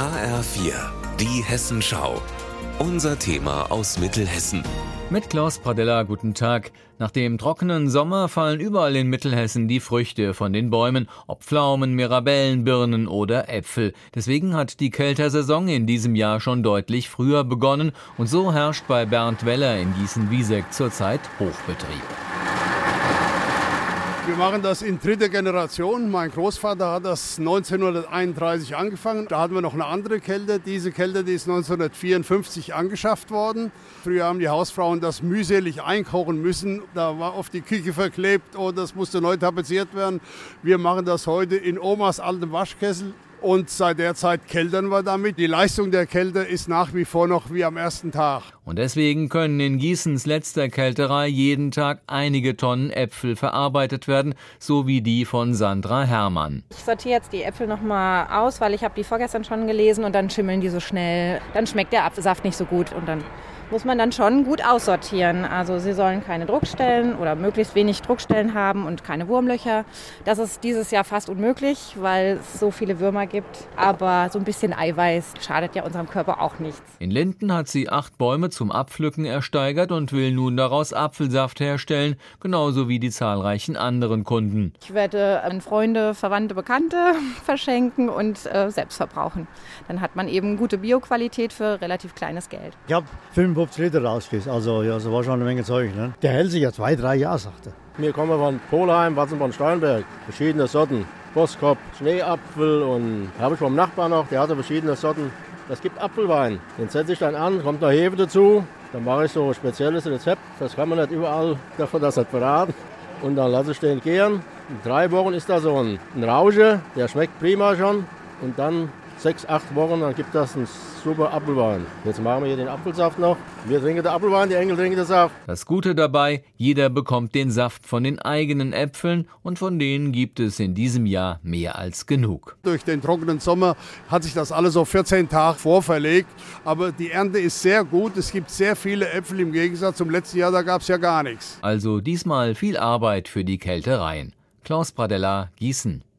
HR4, die Hessenschau. Unser Thema aus Mittelhessen. Mit Klaus Pradella, guten Tag. Nach dem trockenen Sommer fallen überall in Mittelhessen die Früchte von den Bäumen, ob Pflaumen, Mirabellen, Birnen oder Äpfel. Deswegen hat die Kältersaison in diesem Jahr schon deutlich früher begonnen und so herrscht bei Bernd Weller in Gießen-Wieseck zurzeit Hochbetrieb. Wir machen das in dritter Generation. Mein Großvater hat das 1931 angefangen. Da hatten wir noch eine andere Kälte. Diese Kälte, die ist 1954 angeschafft worden. Früher haben die Hausfrauen das mühselig einkochen müssen. Da war oft die Küche verklebt und das musste neu tapeziert werden. Wir machen das heute in Omas altem Waschkessel. Und seit der Zeit keltern wir damit. Die Leistung der Kälte ist nach wie vor noch wie am ersten Tag. Und deswegen können in Gießens letzter Kälterei jeden Tag einige Tonnen Äpfel verarbeitet werden, so wie die von Sandra Herrmann. Ich sortiere jetzt die Äpfel nochmal aus, weil ich habe die vorgestern schon gelesen und dann schimmeln die so schnell. Dann schmeckt der Apfelsaft nicht so gut und dann muss man dann schon gut aussortieren. Also sie sollen keine Druckstellen oder möglichst wenig Druckstellen haben und keine Wurmlöcher. Das ist dieses Jahr fast unmöglich, weil es so viele Würmer gibt. Aber so ein bisschen Eiweiß schadet ja unserem Körper auch nichts. In Linden hat sie 8 Bäume zum Abpflücken ersteigert und will nun daraus Apfelsaft herstellen, genauso wie die zahlreichen anderen Kunden. Ich werde an Freunde, Verwandte, Bekannte verschenken und selbst verbrauchen. Dann hat man eben gute Bioqualität für relativ kleines Geld. Ich habe 55 Liter rausgekriegt, also ja, das war schon eine Menge Zeug. Ne? Der hält sich ja 2-3 Jahre, sagte er. Wir kommen von Polheim, Watzenborn-Steinberg, verschiedene Sorten. Boskop, Schneeapfel und habe ich vom Nachbarn noch, der hatte verschiedene Sorten. Das gibt Apfelwein. Den setze ich dann an, kommt noch Hefe dazu. Dann mache ich so ein spezielles Rezept. Das kann man nicht überall, darf man das nicht verraten. Und dann lasse ich den gären. In 3 Wochen ist da so ein Rausche, der schmeckt prima schon. Und dann 6-8 Wochen, dann gibt das einen super Apfelwein. Jetzt machen wir hier den Apfelsaft noch. Wir trinken den Apfelwein, die Enkel trinken den Saft. Das Gute dabei, jeder bekommt den Saft von den eigenen Äpfeln und von denen gibt es in diesem Jahr mehr als genug. Durch den trockenen Sommer hat sich das alles so 14 Tage vorverlegt. Aber die Ernte ist sehr gut. Es gibt sehr viele Äpfel im Gegensatz zum letzten Jahr, da gab es ja gar nichts. Also diesmal viel Arbeit für die Kältereien. Klaus Pradella, Gießen.